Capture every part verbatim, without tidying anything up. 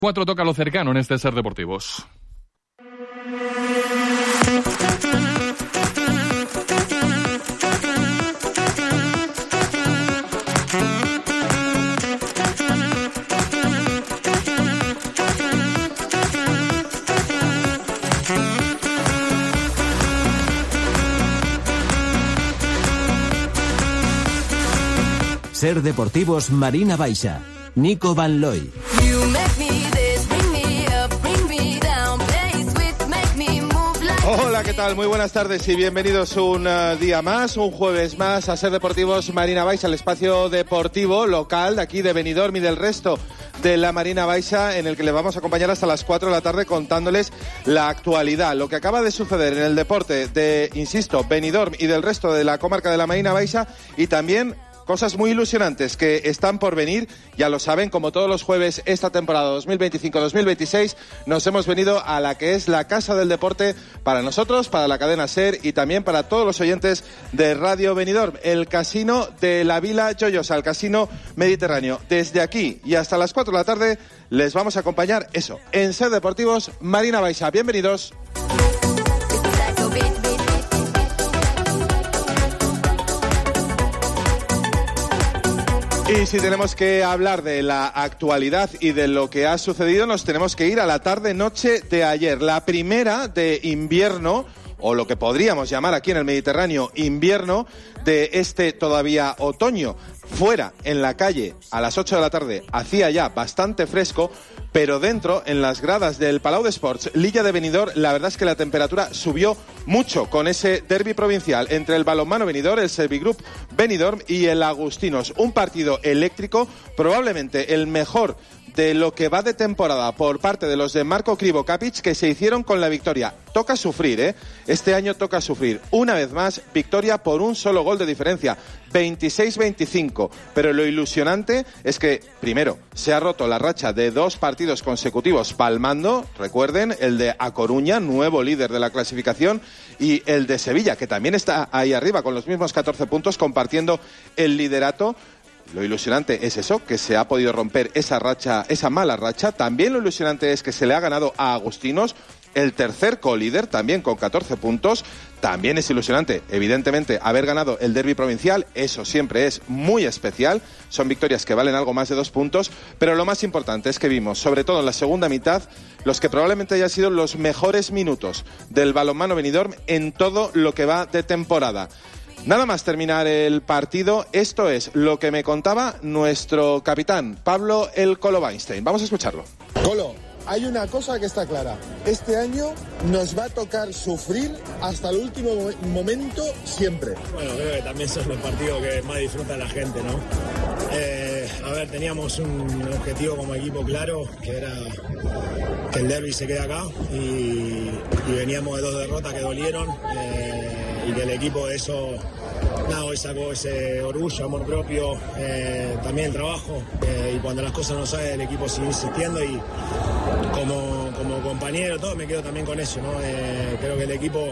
Cuatro toca lo cercano en este Ser Deportivos. Ser Deportivos Marina Baixa, Nico Van Looy. Hola, ¿qué tal? Muy buenas tardes y bienvenidos un uh, día más, un jueves más a Ser Deportivos Marina Baixa, el espacio deportivo local de aquí de Benidorm y del resto de la Marina Baixa, en el que les vamos a acompañar hasta las cuatro de la tarde contándoles la actualidad, lo que acaba de suceder en el deporte de, insisto, Benidorm y del resto de la comarca de la Marina Baixa, y también cosas muy ilusionantes que están por venir. Ya lo saben, como todos los jueves esta temporada dos mil veinticinco dos mil veintiséis nos hemos venido a la que es la Casa del Deporte para nosotros, para la cadena SER y también para todos los oyentes de Radio Benidorm, el casino de la Vila Joyosa, el casino mediterráneo. Desde aquí y hasta las cuatro de la tarde les vamos a acompañar, eso, en Ser Deportivos Marina Baixa. Bienvenidos. Y si tenemos que hablar de la actualidad y de lo que ha sucedido, nos tenemos que ir a la tarde-noche de ayer. La primera de invierno, o lo que podríamos llamar aquí en el Mediterráneo invierno, de este todavía otoño. Fuera, en la calle, a las ocho de la tarde, hacía ya bastante fresco, pero dentro, en las gradas del Palau d'Esports, L'Illa de Benidorm, la verdad es que la temperatura subió mucho con ese derbi provincial entre el balonmano Benidorm, el Servigroup Benidorm y el Agustinos. Un partido eléctrico, probablemente el mejor de lo que va de temporada por parte de los de Marko Krivokapic, que se hicieron con la victoria. Toca sufrir, ¿eh? Este año toca sufrir. Una vez más, victoria por un solo gol de diferencia, veintiséis veinticinco. Pero lo ilusionante es que, primero, se ha roto la racha de dos partidos consecutivos palmando. Recuerden, el de A Coruña, nuevo líder de la clasificación, y el de Sevilla, que también está ahí arriba con los mismos catorce puntos, compartiendo el liderato. Lo ilusionante es eso, que se ha podido romper esa racha, esa mala racha. También lo ilusionante es que se le ha ganado a Agustinos, el tercer colíder, también con catorce puntos. También es ilusionante, evidentemente, haber ganado el derbi provincial. Eso siempre es muy especial. Son victorias que valen algo más de dos puntos. Pero lo más importante es que vimos, sobre todo en la segunda mitad, los que probablemente hayan sido los mejores minutos del balonmano Benidorm en todo lo que va de temporada. Nada más terminar el partido, esto es lo que me contaba nuestro capitán, Pablo El Colo Weinstein. Vamos a escucharlo. Colo, hay una cosa que está clara. Este año nos va a tocar sufrir hasta el último momento siempre. Bueno, creo que también son los partidos que más disfruta la gente, ¿no? Eh, a ver, teníamos un objetivo como equipo claro, que era que el derbi se quede acá, y, y veníamos de dos derrotas que dolieron. Eh, y que el equipo de eso, nada, hoy sacó ese orgullo, amor propio, eh, también el trabajo, eh, y cuando las cosas no salen el equipo sigue insistiendo, y como, como compañero todo me quedo también con eso, ¿no? Eh, creo que el equipo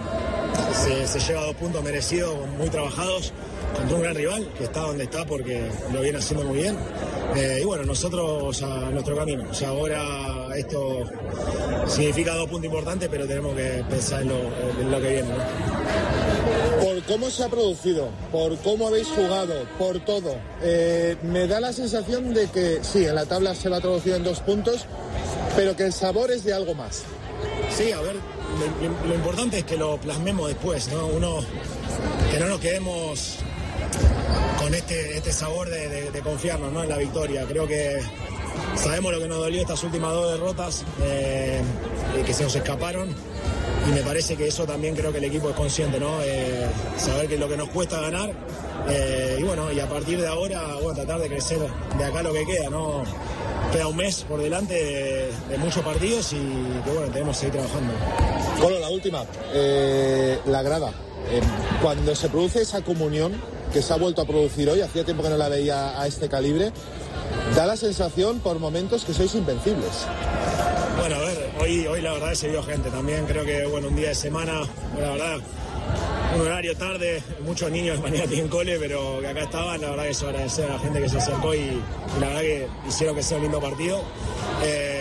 se, se lleva dos puntos merecidos, muy trabajados, contra un gran rival que está donde está porque lo viene haciendo muy bien, eh, y bueno, nosotros a nuestro camino. O sea, ahora esto significa dos puntos importantes, pero tenemos que pensar en lo, en lo que viene, ¿no? Por cómo se ha producido, por cómo habéis jugado, por todo, eh, me da la sensación de que sí, en la tabla se va a traducir en dos puntos, pero que el sabor es de algo más. Sí, a ver, lo, lo importante es que lo plasmemos después, ¿no? Uno, que no nos quedemos con este, este sabor de, de, de confiarnos, ¿no?, en la victoria. Creo que sabemos lo que nos dolió estas últimas dos derrotas, eh, que se nos escaparon, y me parece que eso también creo que el equipo es consciente, ¿no? Eh, saber que es lo que nos cuesta ganar, eh, y bueno, y a partir de ahora, bueno, tratar de crecer de acá lo que queda, ¿no? Queda un mes por delante de, de muchos partidos, y que bueno, tenemos que seguir trabajando. Colo, la última, eh, la grada. Eh, cuando se produce esa comunión que se ha vuelto a producir hoy, hacía tiempo que no la veía a este calibre, da la sensación por momentos que sois invencibles. Bueno, a ver, hoy, hoy la verdad se vio gente también. Creo que, bueno, un día de semana, bueno, la verdad, un horario tarde, muchos niños mañana tienen cole, pero que acá estaban. La verdad que eso agradecer a la gente que se acercó, y, y la verdad que hicieron que sea un lindo partido. Eh,